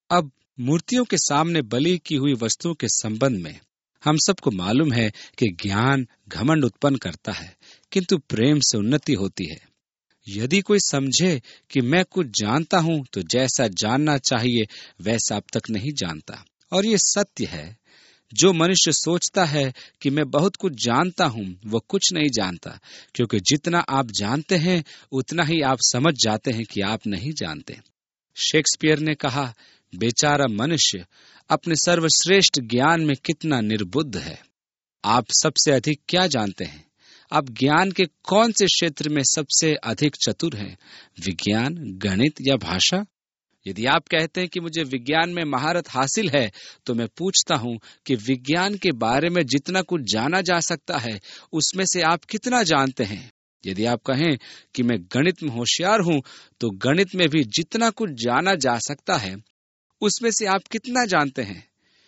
अब मूर्तियों के सामने बलि की हुई वस्तुओं के संबंध में हम सबको मालूम है कि ज्ञान घमंड उत्पन्न करता है, किंतु प्रेम से उन्नति होती है। यदि कोई समझे कि मैं कुछ जानता हूं, तो जैसा जानना चाहिए वैसा अब तक नहीं जानता। और ये सत्य है, जो मनुष्य सोचता है कि मैं बहुत कुछ जानता हूं, वो कुछ नहीं जानता, क्योंकि जितना आप जानते हैं उतना ही आप समझ जाते हैं कि आप नहीं जानते। शेक्सपियर ने कहा, बेचारा मनुष्य अपने सर्वश्रेष्ठ ज्ञान में कितना निर्बुद्ध है। आप सबसे अधिक क्या जानते हैं? आप ज्ञान के कौन से क्षेत्र में सबसे अधिक चतुर हैं? विज्ञान, गणित या भाषा? यदि आप कहते हैं कि मुझे विज्ञान में महारत हासिल है, तो मैं पूछता हूं कि विज्ञान के बारे में जितना कुछ जाना जा सकता है, उसमें से आप कितना जानते हैं? यदि आप कहें कि मैं गणित में होशियार हूं, तो गणित में भी जितना कुछ जाना जा सकता है, उसमें से आप कितना जानते हैं?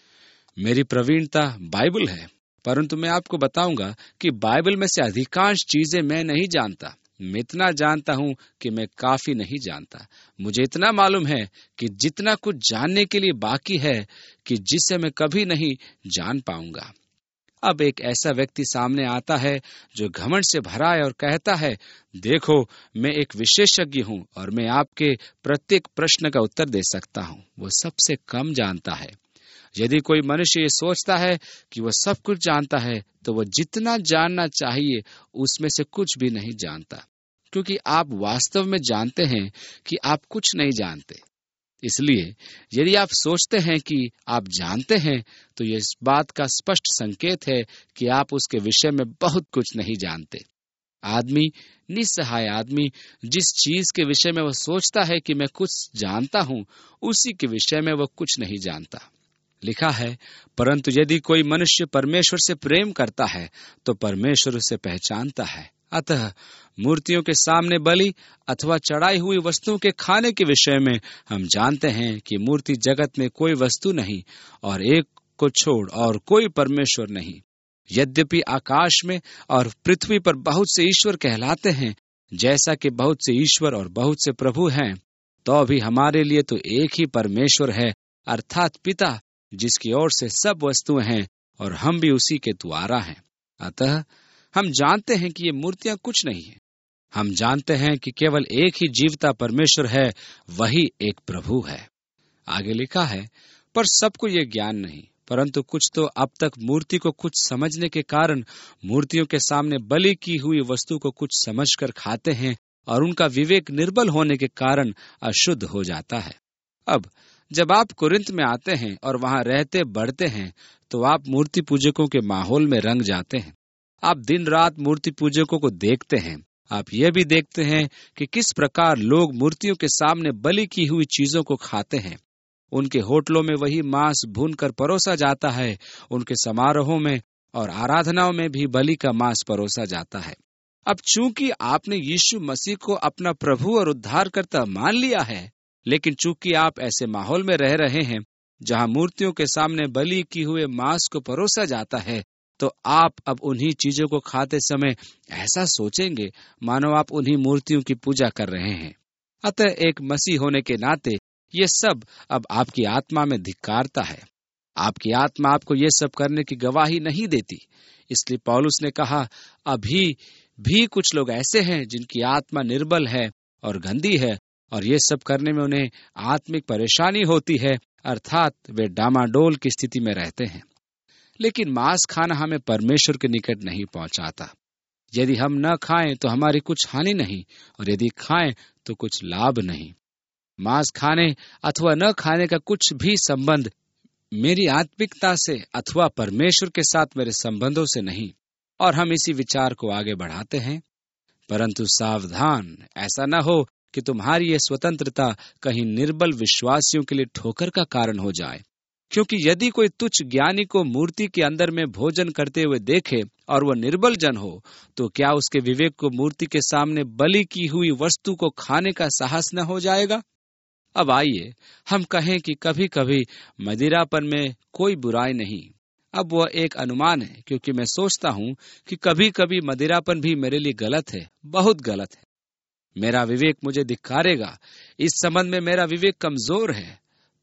मेरी प्रवीणता बाइबल है, परंतु मैं आपको बताऊंगा कि बाइबल में से अधिकांश चीजें मैं नहीं जानता। मैं इतना जानता हूं कि मैं काफी नहीं जानता। मुझे इतना मालूम है कि जितना कुछ जानने के लिए बाकी है, कि जिसे मैं कभी नहीं जान पाऊंगा। अब एक ऐसा व्यक्ति सामने आता है जो घमंड से भरा है और कहता है, देखो, मैं एक विशेषज्ञ हूं और मैं आपके प्रत्येक प्रश्न का उत्तर दे सकता हूं। वो सबसे कम जानता है। यदि कोई मनुष्य ये सोचता है कि वह सब कुछ जानता है, तो वह जितना जानना चाहिए उसमें से कुछ भी नहीं जानता, क्योंकि आप वास्तव में जानते हैं कि आप कुछ नहीं जानते। इसलिए यदि आप सोचते हैं कि आप जानते हैं, तो यह इस बात का स्पष्ट संकेत है कि आप उसके विषय में बहुत कुछ नहीं जानते। आदमी, निस्सहाय आदमी, जिस चीज के विषय में वह सोचता है कि मैं कुछ जानता हूं, उसी के विषय में वह कुछ नहीं जानता। लिखा है, परंतु यदि कोई मनुष्य परमेश्वर से प्रेम करता है, तो परमेश्वर उसे पहचानता है। अतः मूर्तियों के सामने बलि अथवा चढ़ाई हुई वस्तुओं के खाने के विषय में हम जानते हैं कि मूर्ति जगत में कोई वस्तु नहीं, और एक को छोड़ और कोई परमेश्वर नहीं। यद्यपि आकाश में और पृथ्वी पर बहुत से ईश्वर कहलाते हैं, जैसा कि बहुत से ईश्वर और बहुत से प्रभु हैं, तो भी हमारे लिए तो एक ही परमेश्वर है, अर्थात पिता, जिसकी ओर से सब वस्तुएं हैं, और हम भी उसी के द्वारा हैं। अतः हम जानते हैं कि ये मूर्तियां कुछ नहीं है। हम जानते हैं कि केवल एक ही जीवता परमेश्वर है, वही एक प्रभु है। आगे लिखा है, पर सबको ये ज्ञान नहीं, परंतु कुछ तो अब तक मूर्ति को कुछ समझने के कारण मूर्तियों के सामने बलि की हुई वस्तु को कुछ समझकर खाते हैं, और उनका विवेक निर्बल होने के कारण अशुद्ध हो जाता है। अब जब आप कुरिन्थ में आते हैं और वहां रहते बढ़ते हैं, तो आप मूर्ति पूजकों के माहौल में रंग जाते हैं। आप दिन रात मूर्ति पूजकों को देखते हैं। आप यह भी देखते हैं कि किस प्रकार लोग मूर्तियों के सामने बलि की हुई चीजों को खाते हैं। उनके होटलों में वही मांस भूनकर परोसा जाता है। उनके समारोहों में और आराधनाओं में भी बलि का मांस परोसा जाता है। अब चूंकि आपने यीशु मसीह को अपना प्रभु और उद्धारकर्ता मान लिया है, लेकिन चूंकि आप ऐसे माहौल में रह रहे हैं जहां मूर्तियों के सामने बलि की हुए मांस को परोसा जाता है, तो आप अब उन्हीं चीजों को खाते समय ऐसा सोचेंगे मानो आप उन्हीं मूर्तियों की पूजा कर रहे हैं। अतः एक मसीह होने के नाते ये सब अब आपकी आत्मा में धिक्कारता है। आपकी आत्मा आपको ये सब करने की गवाही नहीं देती। इसलिए पौलुस ने कहा, अभी भी कुछ लोग ऐसे हैं जिनकी आत्मा निर्बल है और गंदी है, और ये सब करने में उन्हें आत्मिक परेशानी होती है, अर्थात वे डामाडोल की स्थिति में रहते हैं। लेकिन मांस खाना हमें परमेश्वर के निकट नहीं पहुंचाता। यदि हम न खाएं तो हमारी कुछ हानि नहीं, और यदि खाएं तो कुछ लाभ नहीं। मांस खाने अथवा न खाने का कुछ भी संबंध मेरी आत्मिकता से अथवा परमेश्वर के साथ मेरे संबंधों से नहीं, और हम इसी विचार को आगे बढ़ाते हैं। परंतु सावधान, ऐसा न हो कि तुम्हारी ये स्वतंत्रता कहीं निर्बल विश्वासियों के लिए ठोकर का कारण हो जाए। क्योंकि यदि कोई तुच्छ ज्ञानी को मूर्ति के अंदर में भोजन करते हुए देखे और वह निर्बल जन हो, तो क्या उसके विवेक को मूर्ति के सामने बलि की हुई वस्तु को खाने का साहस न हो जाएगा? अब आइए हम कहें कि कभी कभी मदिरापन में कोई बुराई नहीं। अब वह एक अनुमान है, क्योंकि मैं सोचता हूं कि कभी कभी मदिरापन भी मेरे लिए गलत है, बहुत गलत है। मेरा विवेक मुझे धिक्कारेगा। इस संबंध में मेरा विवेक कमजोर है।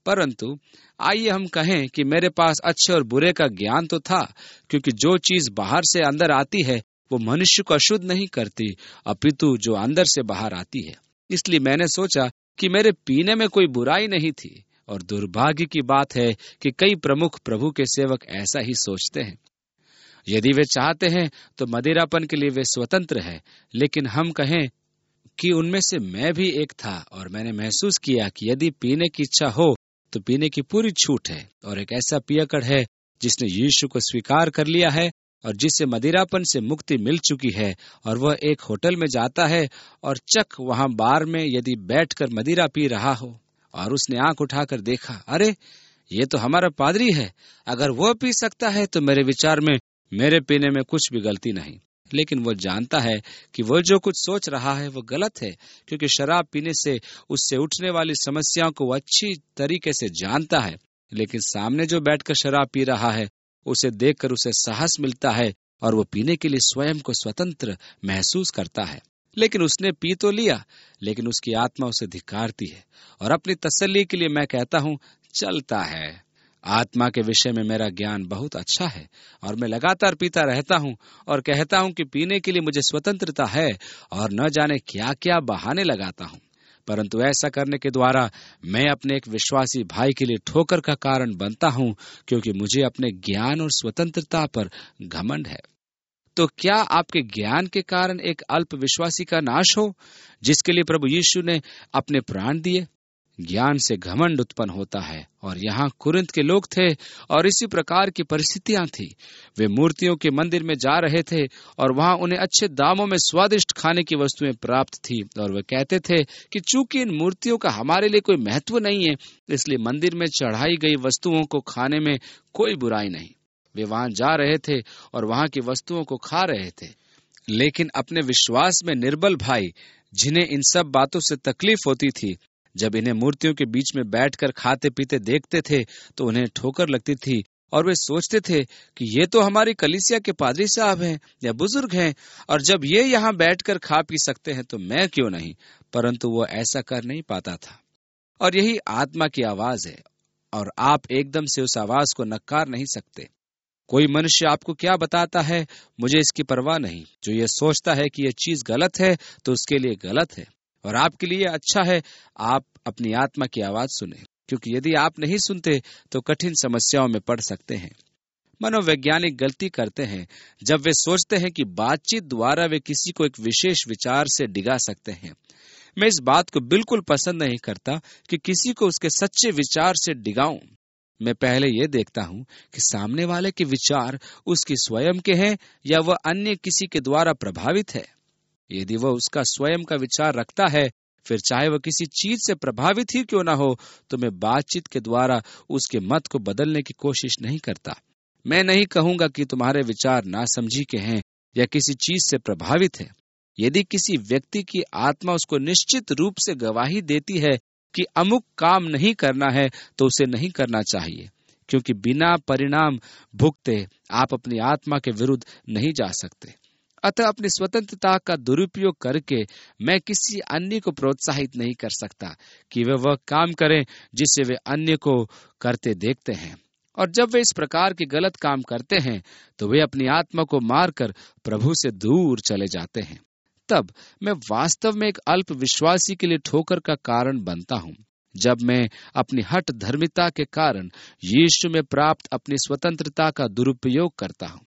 परंतु आइए हम कहें कि मेरे पास अच्छे और बुरे का ज्ञान तो था, क्योंकि जो चीज बाहर से अंदर आती है वो मनुष्य को अशुद्ध नहीं करती, अपितु जो अंदर से बाहर आती है। इसलिए मैंने सोचा कि मेरे पीने में कोई बुराई नहीं थी। और दुर्भाग्य की बात है कि कई प्रमुख प्रभु के सेवक ऐसा ही सोचते हैं। यदि वे चाहते हैं तो मदिरापन के लिए वे स्वतंत्र है, लेकिन हम कहें कि उनमें से मैं भी एक था, और मैंने महसूस किया कि यदि पीने की इच्छा हो तो पीने की पूरी छूट है। और एक ऐसा पियकड़ है जिसने यीशु को स्वीकार कर लिया है और जिससे मदिरापन से मुक्ति मिल चुकी है, और वह एक होटल में जाता है और चक वहां बार में यदि बैठकर मदिरा पी रहा हो और उसने आंख उठाकर देखा, अरे ये तो हमारा पादरी है, अगर वह पी सकता है तो मेरे विचार में मेरे पीने में कुछ भी गलती नहीं। लेकिन वो जानता है कि वो जो कुछ सोच रहा है वो गलत है, क्योंकि शराब पीने से उससे उठने वाली समस्याओं को वो अच्छी तरीके से जानता है। लेकिन सामने जो बैठकर शराब पी रहा है उसे देखकर उसे साहस मिलता है और वो पीने के लिए स्वयं को स्वतंत्र महसूस करता है। लेकिन उसने पी तो लिया, लेकिन उसकी आत्मा उसे धिक्कारती है। और अपनी तसल्ली के लिए मैं कहता हूँ, चलता है, आत्मा के विषय में मेरा ज्ञान बहुत अच्छा है और मैं लगातार पीता रहता हूँ और कहता हूँ कि पीने के लिए मुझे स्वतंत्रता है, और न जाने क्या क्या बहाने लगाता हूँ। परंतु ऐसा करने के द्वारा मैं अपने एक विश्वासी भाई के लिए ठोकर का कारण बनता हूँ, क्योंकि मुझे अपने ज्ञान और स्वतंत्रता पर घमंड है। तो क्या आपके ज्ञान के कारण एक अल्प विश्वासी का नाश हो, जिसके लिए प्रभु यीशु ने अपने प्राण दिए? ज्ञान से घमंड उत्पन्न होता है, और यहाँ कुरिन्थ के लोग थे और इसी प्रकार की परिस्थितियां थी। वे मूर्तियों के मंदिर में जा रहे थे और वहां उन्हें अच्छे दामों में स्वादिष्ट खाने की वस्तुएं प्राप्त थी, और वे कहते थे कि चूंकि इन मूर्तियों का हमारे लिए कोई महत्व नहीं है, इसलिए मंदिर में चढ़ाई गई वस्तुओं को खाने में कोई बुराई नहीं। वे वहां जा रहे थे और वहां की वस्तुओं को खा रहे थे। लेकिन अपने विश्वास में निर्बल भाई, जिन्हें इन सब बातों से तकलीफ होती थी, जब इन्हें मूर्तियों के बीच में बैठकर खाते पीते देखते थे तो उन्हें ठोकर लगती थी, और वे सोचते थे कि ये तो हमारी कलीसिया के पादरी साहब हैं या बुजुर्ग हैं, और जब ये यहाँ बैठकर खा पी सकते हैं तो मैं क्यों नहीं। परंतु वो ऐसा कर नहीं पाता था। और यही आत्मा की आवाज है, और आप एकदम से उस आवाज को नकार नहीं सकते। कोई मनुष्य आपको क्या बताता है, मुझे इसकी परवाह नहीं। जो ये सोचता है कि यह चीज गलत है तो उसके लिए गलत है, और आपके लिए अच्छा है आप अपनी आत्मा की आवाज सुने, क्योंकि यदि आप नहीं सुनते तो कठिन समस्याओं में पड़ सकते हैं। मनोवैज्ञानिक गलती करते हैं जब वे सोचते हैं कि बातचीत द्वारा वे किसी को एक विशेष विचार से डिगा सकते हैं। मैं इस बात को बिल्कुल पसंद नहीं करता कि किसी को उसके सच्चे विचार से डिगाऊं। मैं पहले ये देखता हूं कि सामने वाले के विचार उसके स्वयं के हैं या वह अन्य किसी के द्वारा प्रभावित है। यदि वह उसका स्वयं का विचार रखता है, फिर चाहे वह किसी चीज से प्रभावित ही क्यों ना हो, तो मैं बातचीत के द्वारा उसके मत को बदलने की कोशिश नहीं करता। मैं नहीं कहूंगा कि तुम्हारे विचार नासमझी के हैं या किसी चीज से प्रभावित है। यदि किसी व्यक्ति की आत्मा उसको निश्चित रूप से गवाही देती है कि अमुक काम नहीं करना है, तो उसे नहीं करना चाहिए, क्योंकि बिना परिणाम भुगते आप अपनी आत्मा के विरुद्ध नहीं जा सकते। अतः अपनी स्वतंत्रता का दुरुपयोग करके मैं किसी अन्य को प्रोत्साहित नहीं कर सकता कि वे वह काम करें जिसे वे अन्य को करते देखते हैं। और जब वे इस प्रकार के गलत काम करते हैं तो वे अपनी आत्मा को मारकर प्रभु से दूर चले जाते हैं। तब मैं वास्तव में एक अल्प विश्वासी के लिए ठोकर का कारण बनता हूँ, जब मैं अपनी हठ धर्मिता के कारण यीशु में प्राप्त अपनी स्वतंत्रता का दुरुपयोग करता हूँ।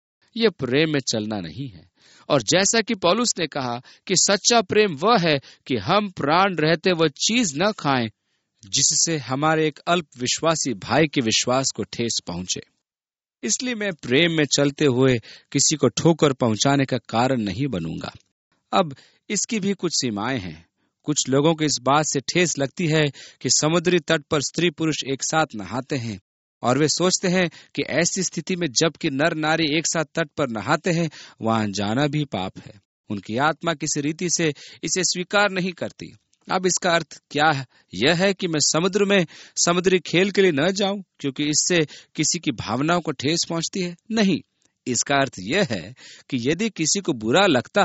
यह प्रेम में चलना नहीं है। और जैसा कि पौलुस ने कहा कि सच्चा प्रेम वह है कि हम प्राण रहते वह चीज न खाएं जिससे हमारे एक अल्प विश्वासी भाई के विश्वास को ठेस पहुंचे। इसलिए मैं प्रेम में चलते हुए किसी को ठोकर पहुंचाने का कारण नहीं बनूंगा। अब इसकी भी कुछ सीमाएं हैं। कुछ लोगों को इस बात से ठेस लगती है कि समुद्री तट पर स्त्री पुरुष एक साथ नहाते हैं, और वे सोचते हैं कि ऐसी स्थिति में जबकि नर नारी एक साथ तट पर नहाते हैं, वहां जाना भी पाप है। उनकी आत्मा किसी रीति से इसे स्वीकार नहीं करती। अब इसका अर्थ क्या है? यह है कि मैं समुद्र में समुद्री खेल के लिए न जाऊं क्योंकि इससे किसी की भावनाओं को ठेस पहुंचती है? नहीं, इसका अर्थ यह है कि यदि किसी को बुरा लगता है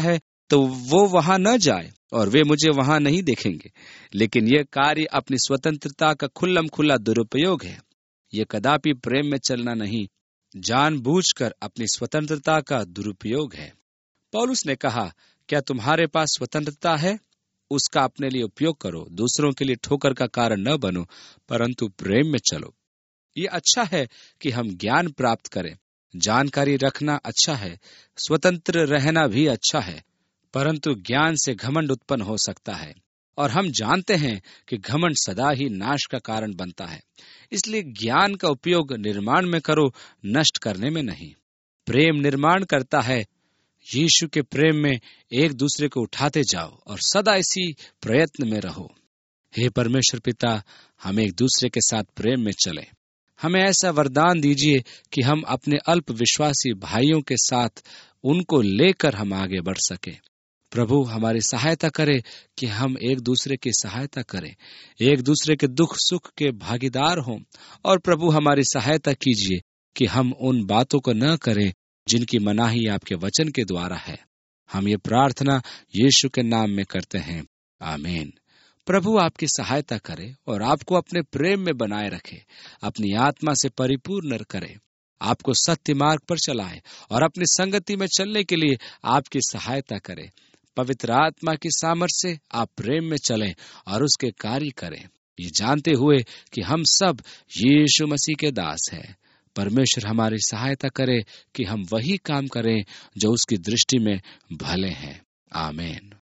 तो वो वहां न जाए और वे मुझे वहां नहीं देखेंगे। लेकिन यह कार्य अपनी स्वतंत्रता का खुल्लम खुल्ला दुरुपयोग है। यह कदापि प्रेम में चलना नहीं, जानबूझकर अपनी स्वतंत्रता का दुरुपयोग है। पौलुस ने कहा, क्या तुम्हारे पास स्वतंत्रता है? उसका अपने लिए उपयोग करो। दूसरों के लिए ठोकर का कारण न बनो, परंतु प्रेम में चलो। ये अच्छा है कि हम ज्ञान प्राप्त करें। जानकारी रखना अच्छा है, स्वतंत्र रहना भी अच्छा है, परंतु ज्ञान से घमंड उत्पन्न हो सकता है, और हम जानते हैं कि घमंड सदा ही नाश का कारण बनता है। इसलिए ज्ञान का उपयोग निर्माण में करो, नष्ट करने में नहीं। प्रेम निर्माण करता है। यीशु के प्रेम में एक दूसरे को उठाते जाओ और सदा इसी प्रयत्न में रहो। हे परमेश्वर पिता, हम एक दूसरे के साथ प्रेम में चलें। हमें ऐसा वरदान दीजिए कि हम अपने अल्प विश्वासी भाइयों के साथ उनको लेकर हम आगे बढ़ सके। प्रभु हमारी सहायता करे कि हम एक दूसरे की सहायता करें, एक दूसरे के दुख सुख के भागीदार हों। और प्रभु हमारी सहायता कीजिए कि हम उन बातों को न करें जिनकी मनाही आपके वचन के द्वारा है। हम ये प्रार्थना यीशु के नाम में करते हैं, आमीन। प्रभु आपकी सहायता करे और आपको अपने प्रेम में बनाए रखे, अपनी आत्मा से परिपूर्ण करे, आपको सत्य मार्ग पर चलाए और अपनी संगति में चलने के लिए आपकी सहायता करे। पवित्र आत्मा की सामर्थ्य से आप प्रेम में चलें और उसके कार्य करें, ये जानते हुए कि हम सब यीशु मसीह के दास हैं। परमेश्वर हमारी सहायता करे कि हम वही काम करें जो उसकी दृष्टि में भले हैं। आमीन।